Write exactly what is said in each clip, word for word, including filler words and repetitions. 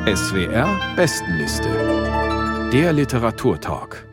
S W R Bestenliste. Der Literaturtalk.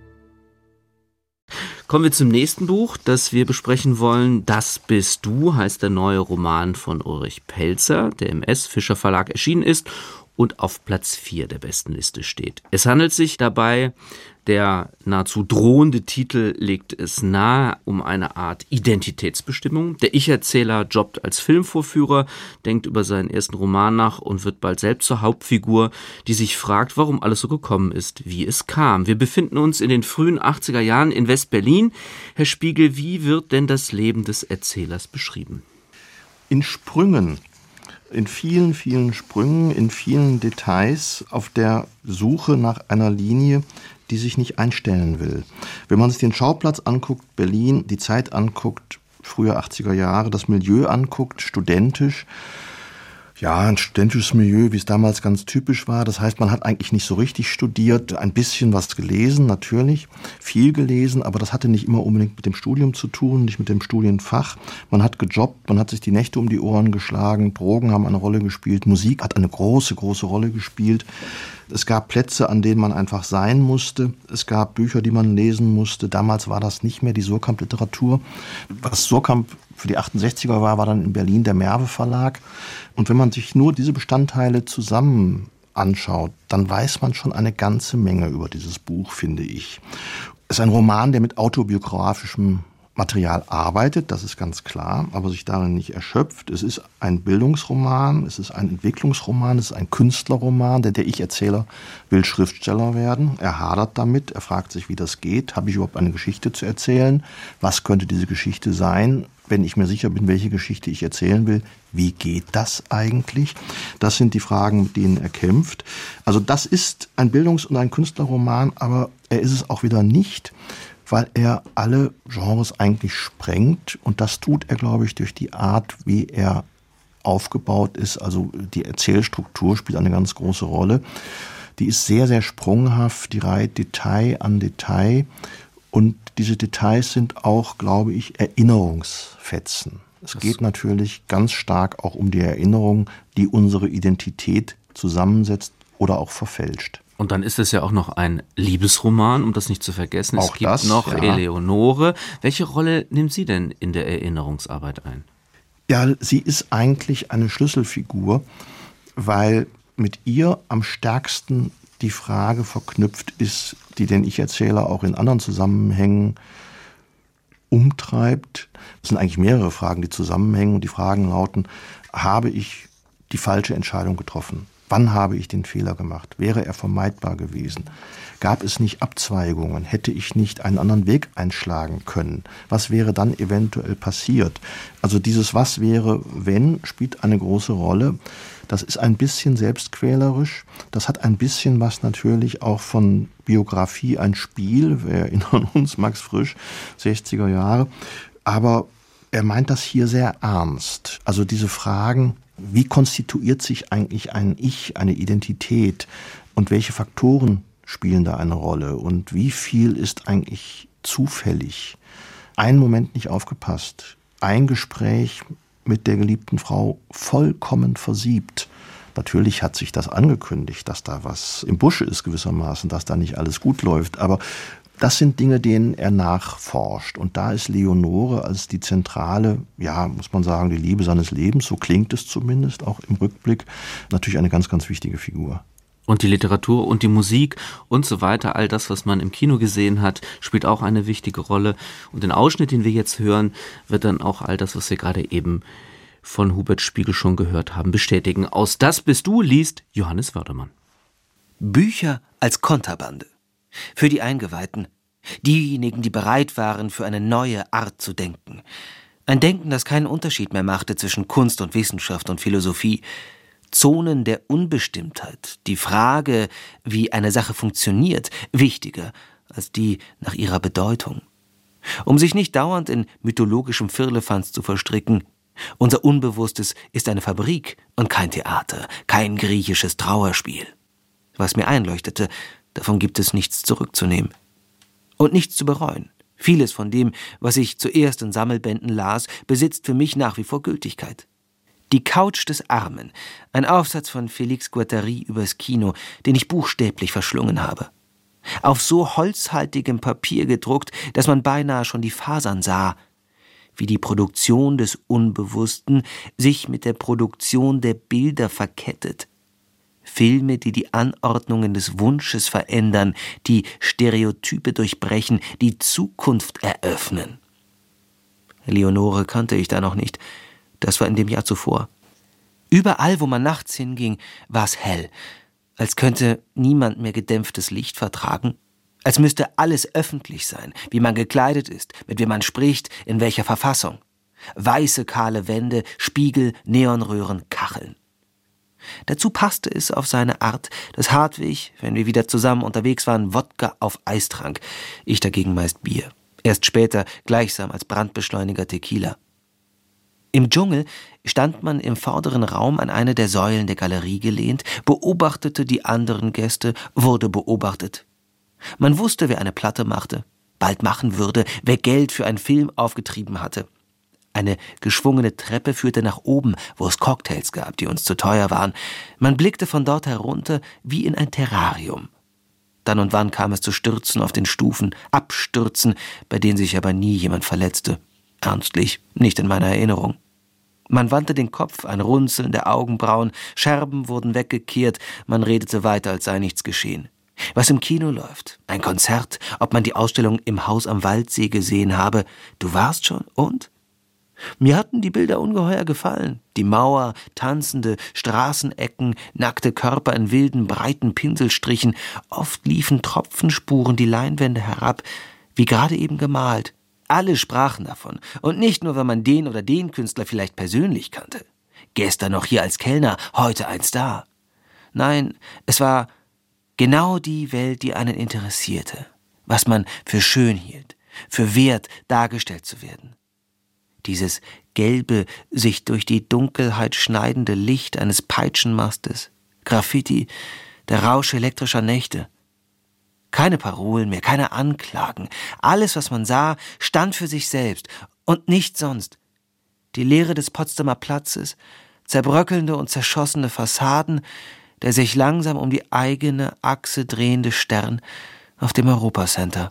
Kommen wir zum nächsten Buch, das wir besprechen wollen. Das bist du, heißt der neue Roman von Ulrich Pelzer, der im S. Fischer Verlag erschienen ist und auf Platz vier der Bestenliste steht. Es handelt sich dabei, der nahezu drohende Titel legt es nahe, um eine Art Identitätsbestimmung. Der Ich-Erzähler jobbt als Filmvorführer, denkt über seinen ersten Roman nach und wird bald selbst zur Hauptfigur, die sich fragt, warum alles so gekommen ist, wie es kam. Wir befinden uns in den frühen achtziger Jahren in West-Berlin. Herr Spiegel, wie wird denn das Leben des Erzählers beschrieben? In Sprüngen. In vielen, vielen Sprüngen, in vielen Details, auf der Suche nach einer Linie, die sich nicht einstellen will. Wenn man sich den Schauplatz anguckt, Berlin, die Zeit anguckt, frühe achtziger Jahre, das Milieu anguckt, studentisch, ja, ein studentisches Milieu, wie es damals ganz typisch war. Das heißt, man hat eigentlich nicht so richtig studiert, ein bisschen was gelesen, natürlich, viel gelesen, aber das hatte nicht immer unbedingt mit dem Studium zu tun, nicht mit dem Studienfach. Man hat gejobbt, man hat sich die Nächte um die Ohren geschlagen, Drogen haben eine Rolle gespielt, Musik hat eine große, große Rolle gespielt. Es gab Plätze, an denen man einfach sein musste. Es gab Bücher, die man lesen musste. Damals war das nicht mehr die Surkamp-Literatur. Was Surkamp für die achtundsechziger war, war dann in Berlin der Merve Verlag. Und wenn man sich nur diese Bestandteile zusammen anschaut, dann weiß man schon eine ganze Menge über dieses Buch, finde ich. Es ist ein Roman, der mit autobiografischem Material arbeitet, das ist ganz klar, aber sich darin nicht erschöpft. Es ist ein Bildungsroman, es ist ein Entwicklungsroman, es ist ein Künstlerroman, denn der Ich-Erzähler will Schriftsteller werden. Er hadert damit, er fragt sich, wie das geht. Habe ich überhaupt eine Geschichte zu erzählen? Was könnte diese Geschichte sein? Wenn ich mir sicher bin, welche Geschichte ich erzählen will, wie geht das eigentlich? Das sind die Fragen, mit denen er kämpft. Also das ist ein Bildungs- und ein Künstlerroman, aber er ist es auch wieder nicht, weil er alle Genres eigentlich sprengt. Und das tut er, glaube ich, durch die Art, wie er aufgebaut ist. Also die Erzählstruktur spielt eine ganz große Rolle. Die ist sehr, sehr sprunghaft, die reiht Detail an Detail. Und diese Details sind auch, glaube ich, Erinnerungsfetzen. Es das geht natürlich ganz stark auch um die Erinnerung, die unsere Identität zusammensetzt oder auch verfälscht. Und dann ist es ja auch noch ein Liebesroman, um das nicht zu vergessen. Auch es gibt das, noch ja. Eleonore. Welche Rolle nimmt sie denn in der Erinnerungsarbeit ein? Ja, sie ist eigentlich eine Schlüsselfigur, weil mit ihr am stärksten die Frage verknüpft ist, die den Ich-Erzähler auch in anderen Zusammenhängen umtreibt. Es sind eigentlich mehrere Fragen, die zusammenhängen. Und die Fragen lauten, habe ich die falsche Entscheidung getroffen? Wann habe ich den Fehler gemacht? Wäre er vermeidbar gewesen? Gab es nicht Abzweigungen? Hätte ich nicht einen anderen Weg einschlagen können? Was wäre dann eventuell passiert? Also dieses Was wäre, wenn, spielt eine große Rolle. Das ist ein bisschen selbstquälerisch. Das hat ein bisschen was natürlich auch von Biografie, ein Spiel. Wir erinnern uns, Max Frisch, sechziger Jahre. Aber er meint das hier sehr ernst. Also diese Fragen, wie konstituiert sich eigentlich ein Ich, eine Identität und welche Faktoren spielen da eine Rolle und wie viel ist eigentlich zufällig? Ein Moment nicht aufgepasst, ein Gespräch mit der geliebten Frau vollkommen versiebt. Natürlich hat sich das angekündigt, dass da was im Busche ist gewissermaßen, dass da nicht alles gut läuft, aber das sind Dinge, denen er nachforscht. Und da ist Leonore als die zentrale, ja, muss man sagen, die Liebe seines Lebens, so klingt es zumindest auch im Rückblick, natürlich eine ganz, ganz wichtige Figur. Und die Literatur und die Musik und so weiter, all das, was man im Kino gesehen hat, spielt auch eine wichtige Rolle. Und den Ausschnitt, den wir jetzt hören, wird dann auch all das, was wir gerade eben von Hubert Spiegel schon gehört haben, bestätigen. Aus Das bist du liest Johannes Wördermann. Bücher als Konterbande. Für die Eingeweihten, diejenigen, die bereit waren, für eine neue Art zu denken. Ein Denken, das keinen Unterschied mehr machte zwischen Kunst und Wissenschaft und Philosophie. Zonen der Unbestimmtheit, die Frage, wie eine Sache funktioniert, wichtiger als die nach ihrer Bedeutung. Um sich nicht dauernd in mythologischem Firlefanz zu verstricken, unser Unbewusstes ist eine Fabrik und kein Theater, kein griechisches Trauerspiel. Was mir einleuchtete, davon gibt es nichts zurückzunehmen. Und nichts zu bereuen. Vieles von dem, was ich zuerst in Sammelbänden las, besitzt für mich nach wie vor Gültigkeit. Die Couch des Armen, ein Aufsatz von Félix Guattari übers Kino, den ich buchstäblich verschlungen habe. Auf so holzhaltigem Papier gedruckt, dass man beinahe schon die Fasern sah, wie die Produktion des Unbewussten sich mit der Produktion der Bilder verkettet. Filme, die die Anordnungen des Wunsches verändern, die Stereotype durchbrechen, die Zukunft eröffnen. Leonore kannte ich da noch nicht. Das war in dem Jahr zuvor. Überall, wo man nachts hinging, war es hell, als könnte niemand mehr gedämpftes Licht vertragen, als müsste alles öffentlich sein, wie man gekleidet ist, mit wem man spricht, in welcher Verfassung. Weiße, kahle Wände, Spiegel, Neonröhren, Kacheln. Dazu passte es auf seine Art, dass Hartwig, wenn wir wieder zusammen unterwegs waren, Wodka auf Eis trank, ich dagegen meist Bier, erst später gleichsam als Brandbeschleuniger Tequila. Im Dschungel stand man im vorderen Raum an eine der Säulen der Galerie gelehnt, beobachtete die anderen Gäste, wurde beobachtet. Man wusste, wer eine Platte machte, bald machen würde, wer Geld für einen Film aufgetrieben hatte. Eine geschwungene Treppe führte nach oben, wo es Cocktails gab, die uns zu teuer waren. Man blickte von dort herunter wie in ein Terrarium. Dann und wann kam es zu Stürzen auf den Stufen, Abstürzen, bei denen sich aber nie jemand verletzte. Ernstlich, nicht in meiner Erinnerung. Man wandte den Kopf, ein Runzeln der Augenbrauen, Scherben wurden weggekehrt, man redete weiter, als sei nichts geschehen. Was im Kino läuft, ein Konzert, ob man die Ausstellung im Haus am Waldsee gesehen habe, du warst schon, und? Mir hatten die Bilder ungeheuer gefallen. Die Mauer, tanzende Straßenecken, nackte Körper in wilden, breiten Pinselstrichen, oft liefen Tropfenspuren die Leinwände herab, wie gerade eben gemalt. Alle sprachen davon, und nicht nur, wenn man den oder den Künstler vielleicht persönlich kannte. Gestern noch hier als Kellner, heute ein Star. Nein, es war genau die Welt, die einen interessierte, was man für schön hielt, für wert, dargestellt zu werden. Dieses gelbe, sich durch die Dunkelheit schneidende Licht eines Peitschenmastes, Graffiti, der Rausch elektrischer Nächte. Keine Parolen mehr, keine Anklagen. Alles, was man sah, stand für sich selbst und nicht sonst. Die Leere des Potsdamer Platzes, zerbröckelnde und zerschossene Fassaden, der sich langsam um die eigene Achse drehende Stern auf dem Europacenter.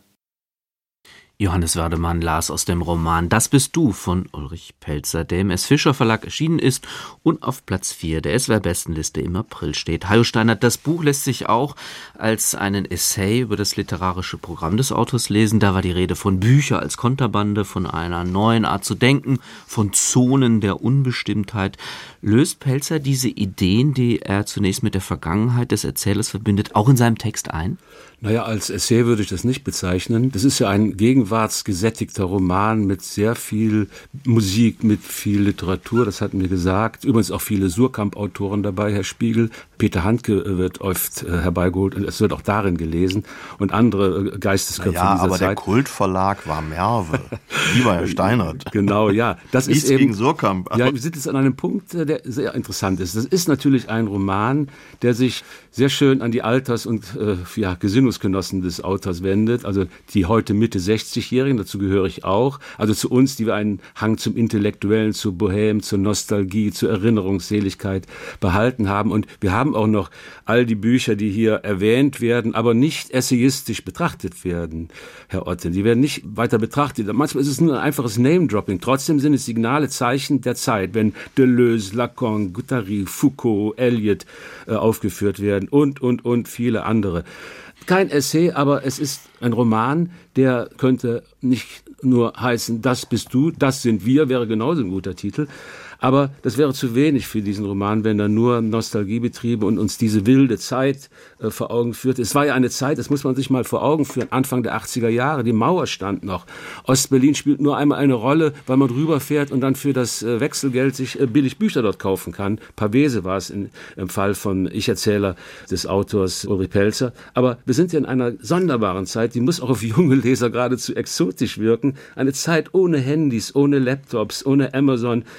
Johannes Werdemann las aus dem Roman »Das bist du« von Ulrich Pelzer, der im S. Fischer Verlag erschienen ist und auf Platz vier der S W R-Bestenliste im April steht. Hajo Steinert, das Buch lässt sich auch als einen Essay über das literarische Programm des Autors lesen. Da war die Rede von Bücher als Konterbande, von einer neuen Art zu denken, von Zonen der Unbestimmtheit. Löst Pelzer diese Ideen, die er zunächst mit der Vergangenheit des Erzählers verbindet, auch in seinem Text ein? Naja, als Essay würde ich das nicht bezeichnen. Das ist ja ein gegenwartsgesättigter Roman mit sehr viel Musik, mit viel Literatur, das hatten wir gesagt. Übrigens auch viele Surkamp-Autoren dabei, Herr Spiegel. Peter Handke wird oft äh, herbeigeholt und es wird auch darin gelesen und andere äh, Geistesköpfe ja, dieser aber Zeit. Der Kultverlag war Merve, lieber Herr Steinert. Genau, ja. Das Nichts ist eben, gegen Surkamp. Ja, wir sind jetzt an einem Punkt, der sehr interessant ist. Das ist natürlich ein Roman, der sich sehr schön an die Alters- und äh, ja, Gesinnungsgenossen des Autors wendet, also die heute Mitte sechzigjährigen, dazu gehöre ich auch, also zu uns, die wir einen Hang zum Intellektuellen, zur Bohème, zur Nostalgie, zur Erinnerungsseligkeit behalten haben. Und wir haben auch noch all die Bücher, die hier erwähnt werden, aber nicht essayistisch betrachtet werden, Herr Otten. Die werden nicht weiter betrachtet. Manchmal ist es nur ein einfaches Name-Dropping. Trotzdem sind es Signale, Zeichen der Zeit, wenn Deleuze, Lacan, Guattari, Foucault, Eliot äh, aufgeführt werden und, und, und viele andere. Kein Essay, aber es ist ein Roman, der könnte nicht nur heißen, das bist du, das sind wir, wäre genauso ein guter Titel. Aber das wäre zu wenig für diesen Roman, wenn er nur Nostalgie betriebe und uns diese wilde Zeit äh, vor Augen führt. Es war ja eine Zeit, das muss man sich mal vor Augen führen, Anfang der achtziger Jahre, die Mauer stand noch. Ostberlin spielt nur einmal eine Rolle, weil man rüberfährt und dann für das äh, Wechselgeld sich äh, billig Bücher dort kaufen kann. Pavese war es in, im Fall von Ich-Erzähler des Autors Ulrich Pelzer. Aber wir sind ja in einer sonderbaren Zeit, die muss auch auf junge Leser geradezu exotisch wirken. Eine Zeit ohne Handys, ohne Laptops, ohne Amazon. Es wurde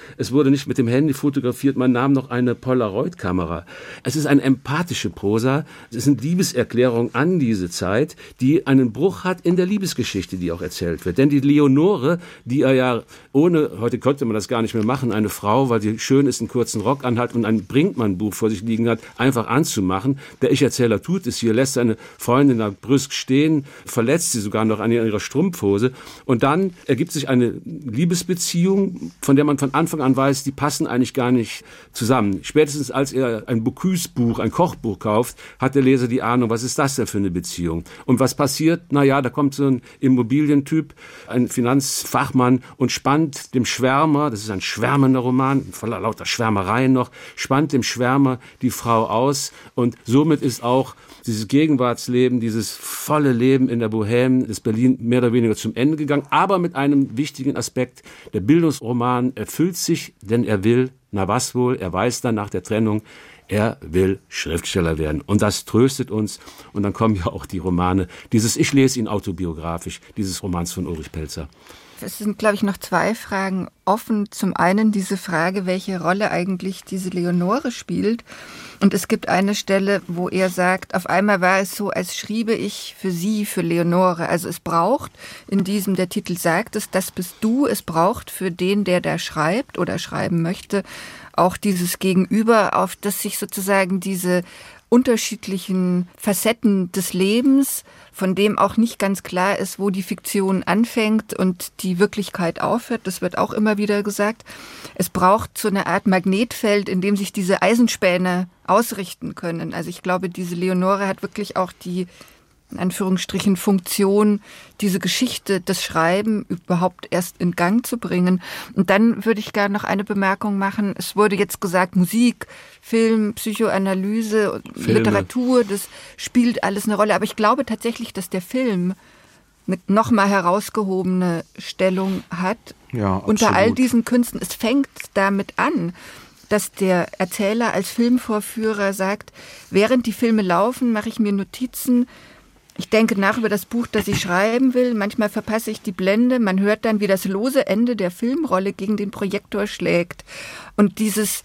wurde nicht mit dem Handy fotografiert, man nahm noch eine Polaroid-Kamera. Es ist eine empathische Prosa, es sind Liebeserklärungen an diese Zeit, die einen Bruch hat in der Liebesgeschichte, die auch erzählt wird. Denn die Leonore, die er ja ohne, heute konnte man das gar nicht mehr machen, eine Frau, weil sie schön ist, einen kurzen Rock anhat und ein Brinkmann-Buch vor sich liegen hat, einfach anzumachen. Der Ich-Erzähler tut es hier, lässt seine Freundin da brüsk stehen, verletzt sie sogar noch an ihrer Strumpfhose. Und dann ergibt sich eine Liebesbeziehung, von der man von Anfang an weiß, die passen eigentlich gar nicht zusammen. Spätestens als er ein Bocuse-Buch, ein Kochbuch kauft, hat der Leser die Ahnung, was ist das denn für eine Beziehung? Und was passiert? Naja, da kommt so ein Immobilientyp, ein Finanzfachmann und spannt dem Schwärmer, das ist ein schwärmender Roman, voller lauter Schwärmereien noch, spannt dem Schwärmer die Frau aus und somit ist auch dieses Gegenwartsleben, dieses volle Leben in der Bohème des Berlin mehr oder weniger zum Ende gegangen, aber mit einem wichtigen Aspekt. Der Bildungsroman erfüllt sich, denn er will, na was wohl, er weiß dann nach der Trennung, er will Schriftsteller werden. Und das tröstet uns. Und dann kommen ja auch die Romane, dieses, ich lese ihn autobiografisch, dieses Romans von Ulrich Pelzer. Es sind, glaube ich, noch zwei Fragen offen. Zum einen diese Frage, welche Rolle eigentlich diese Leonore spielt. Und es gibt eine Stelle, wo er sagt, auf einmal war es so, als schriebe ich für sie, für Leonore. Also es braucht, in diesem, der Titel sagt es, das bist du, es braucht für den, der da schreibt oder schreiben möchte, auch dieses Gegenüber, auf das sich sozusagen diese unterschiedlichen Facetten des Lebens, von dem auch nicht ganz klar ist, wo die Fiktion anfängt und die Wirklichkeit aufhört. Das wird auch immer wieder gesagt. Es braucht so eine Art Magnetfeld, in dem sich diese Eisenspäne ausrichten können. Also ich glaube, diese Leonore hat wirklich auch die, in Anführungsstrichen, Funktion, diese Geschichte, das Schreiben überhaupt erst in Gang zu bringen. Und dann würde ich gerne noch eine Bemerkung machen. Es wurde jetzt gesagt, Musik, Film, Psychoanalyse, Filme. Literatur, das spielt alles eine Rolle. Aber ich glaube tatsächlich, dass der Film eine nochmal herausgehobene Stellung hat. Ja, unter all diesen Künsten. Es fängt damit an, dass der Erzähler als Filmvorführer sagt, während die Filme laufen, mache ich mir Notizen. Ich denke nach über das Buch, das ich schreiben will. Manchmal verpasse ich die Blende. Man hört dann, wie das lose Ende der Filmrolle gegen den Projektor schlägt. Und dieses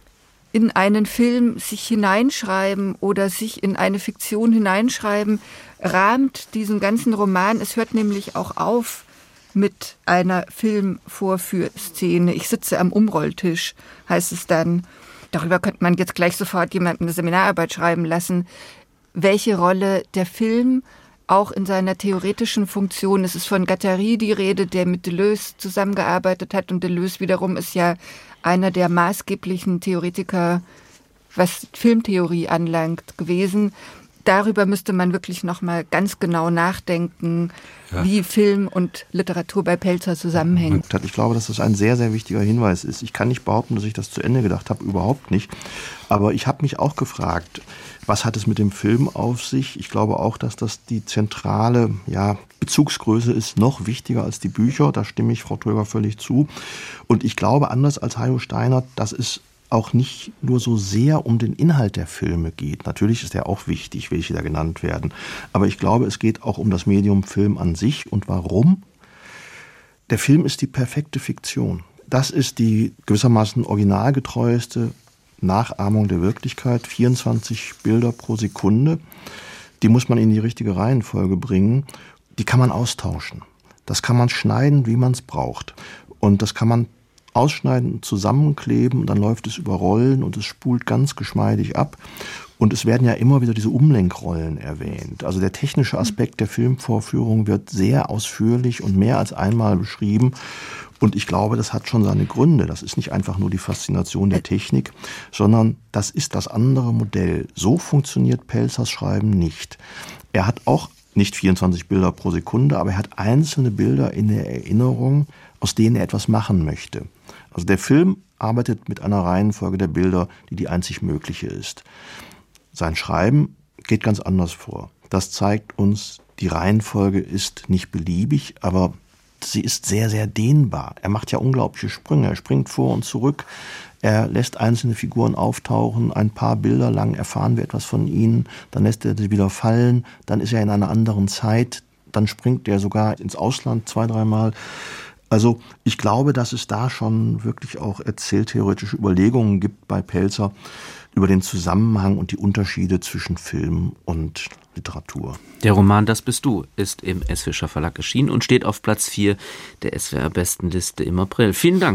in einen Film sich hineinschreiben oder sich in eine Fiktion hineinschreiben, rahmt diesen ganzen Roman. Es hört nämlich auch auf mit einer Filmvorführszene. Ich sitze am Umrolltisch, heißt es dann. Darüber könnte man jetzt gleich sofort jemandem eine Seminararbeit schreiben lassen. Welche Rolle der Film auch in seiner theoretischen Funktion, es ist von Guattari die Rede, der mit Deleuze zusammengearbeitet hat, und Deleuze wiederum ist ja einer der maßgeblichen Theoretiker, was Filmtheorie anlangt, gewesen. Darüber müsste man wirklich noch mal ganz genau nachdenken, ja, wie Film und Literatur bei Pelzer zusammenhängen. Ich glaube, dass das ein sehr, sehr wichtiger Hinweis ist. Ich kann nicht behaupten, dass ich das zu Ende gedacht habe, überhaupt nicht. Aber ich habe mich auch gefragt, was hat es mit dem Film auf sich? Ich glaube auch, dass das die zentrale ja, Bezugsgröße ist, noch wichtiger als die Bücher. Da stimme ich Frau Tröger völlig zu. Und ich glaube, anders als Hajo Steiner, dass es auch nicht nur so sehr um den Inhalt der Filme geht. Natürlich ist der auch wichtig, welche da genannt werden. Aber ich glaube, es geht auch um das Medium Film an sich. Und warum? Der Film ist die perfekte Fiktion. Das ist die gewissermaßen originalgetreueste Nachahmung der Wirklichkeit. vierundzwanzig Bilder pro Sekunde. Die muss man in die richtige Reihenfolge bringen. Die kann man austauschen. Das kann man schneiden, wie man es braucht. Und das kann man ausschneiden und zusammenkleben, und dann läuft es über Rollen und es spult ganz geschmeidig ab. Und es werden ja immer wieder diese Umlenkrollen erwähnt. Also der technische Aspekt der Filmvorführung wird sehr ausführlich und mehr als einmal beschrieben. Und ich glaube, das hat schon seine Gründe. Das ist nicht einfach nur die Faszination der Technik, sondern das ist das andere Modell. So funktioniert Pelzers Schreiben nicht. Er hat auch nicht vierundzwanzig Bilder pro Sekunde, aber er hat einzelne Bilder in der Erinnerung, aus denen er etwas machen möchte. Also der Film arbeitet mit einer Reihenfolge der Bilder, die die einzig mögliche ist. Sein Schreiben geht ganz anders vor. Das zeigt uns, die Reihenfolge ist nicht beliebig, aber sie ist sehr, sehr dehnbar. Er macht ja unglaubliche Sprünge. Er springt vor und zurück. Er lässt einzelne Figuren auftauchen. Ein paar Bilder lang erfahren wir etwas von ihnen. Dann lässt er sie wieder fallen. Dann ist er in einer anderen Zeit. Dann springt er sogar ins Ausland zwei, dreimal. Also ich glaube, dass es da schon wirklich auch erzähltheoretische Überlegungen gibt bei Pelzer über den Zusammenhang und die Unterschiede zwischen Film und Literatur. Der Roman Das bist du ist im S. Fischer Verlag erschienen und steht auf Platz vier der S W R-Bestenliste im April. Vielen Dank.